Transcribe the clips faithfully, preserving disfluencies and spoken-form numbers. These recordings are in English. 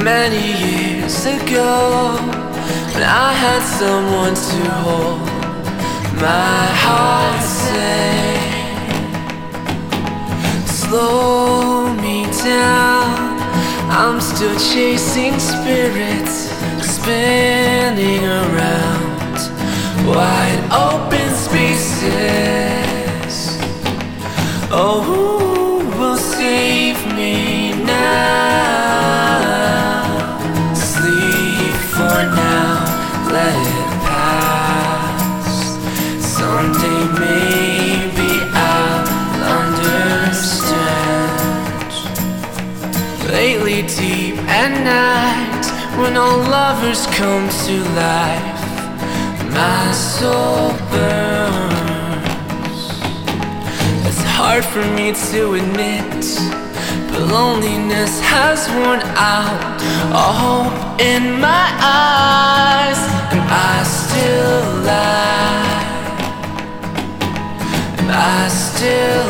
Many years ago, when I had someone to hold my heart, say, slow me down. I'm still chasing spirits, spinning around wide open spaces. Oh, who will save me now? Sleep for now, let it pass. Someday maybe I'll understand. Lately deep at night, when all lovers come to life, my soul burns. It's hard for me to admit, but loneliness has worn out all hope in my eyes, and I still lie, and I still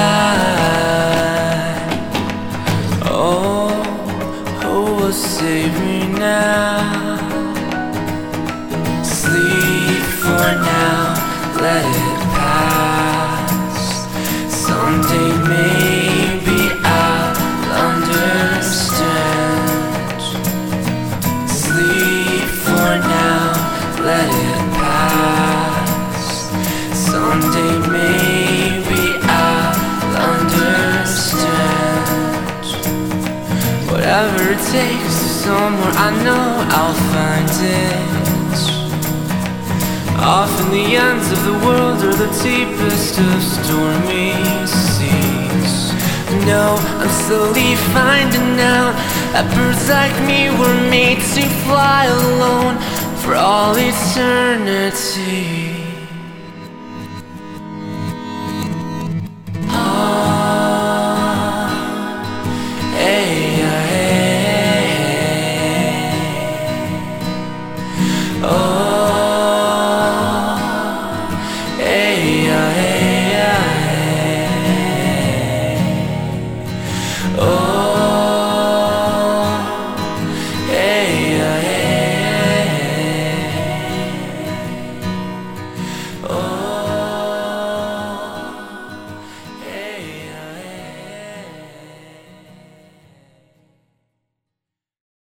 lie. Oh, who will save me now? Sleep for now, let it pass. Someday maybe I'll understand. Sleep for now, let it pass. Someday maybe I'll understand. Whatever it takes, somewhere I know I'll find it. Off in the ends of the world or the deepest of stormy seas. No, I'm slowly finding out that birds like me were made to fly alone for all eternity.